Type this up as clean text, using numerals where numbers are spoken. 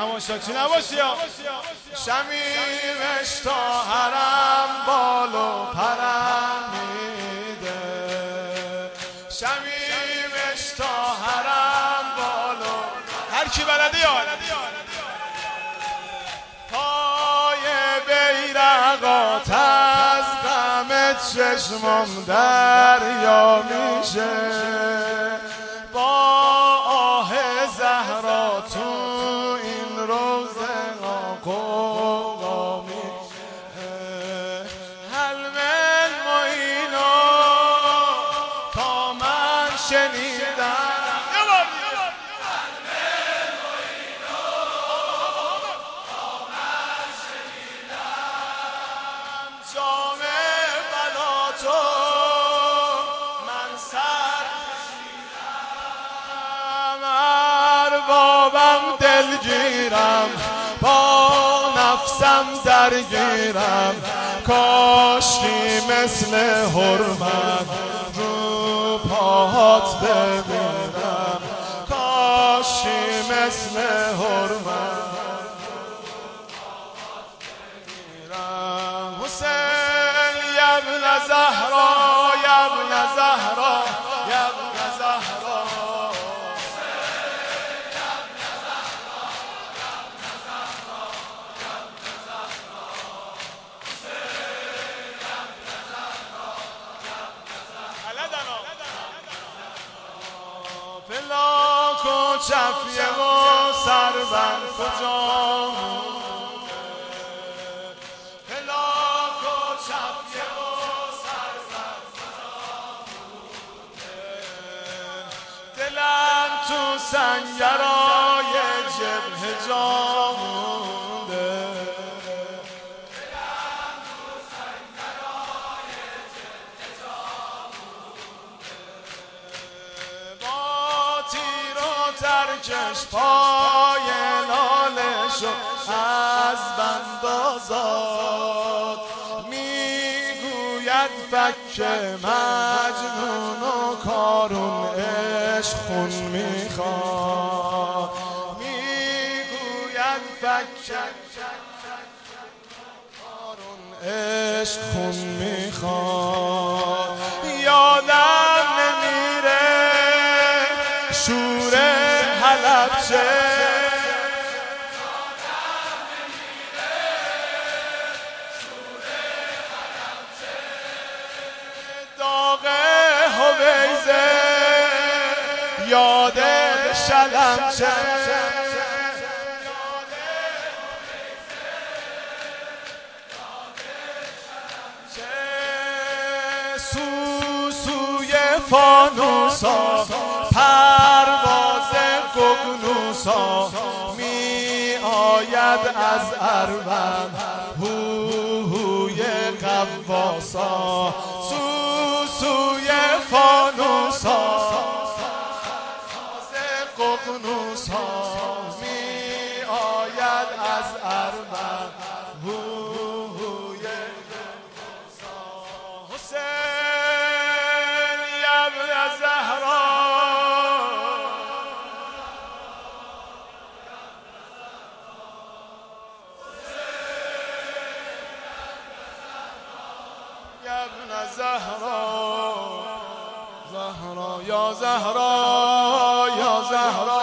تماشاچی نباشی ها. شمیمش تا حرم بال و پرم میده، شمیمش تا حرم بال و هر کی بلده یاد پای بیرقات از غم چشمم دریا میشه، با آه زهرا تو این روزنا قوقا میشه. حلم معینا تا من شنیدم جام بلا تو من سر کشیدم، اربابم دلگیرم با نفسم درگیرم، کاشکی مثل حرمت رو پاهات بمیرم، کاشکی مثل حرمت ابن زهرا یا ابن زهرا یا ابن زهرا پلاک و چفیه و سربند کجا تو سنگرای جبهه جا مونده، دلم تو سنگرای جبهه جا مونده، با تیر و ترکش پای لالشو از بند آزاد، میگوید فک مجنون و کارون عشق خون میخواد، میگوید فک کارون عشق خون میخواد. یادم نمیره شور حلبچه، داغ هویزه یاد شلمچه، سوسوی فانوسا پرواز گگنوسا می آید از اروند هوهوی قواسا، سوسوی فانوسا ققنوسا می آید از اروند هوهوی ققنوسا. حسین یا ابن زهرا یا ابن زهرا، زهرا یا زهرا یا زهرا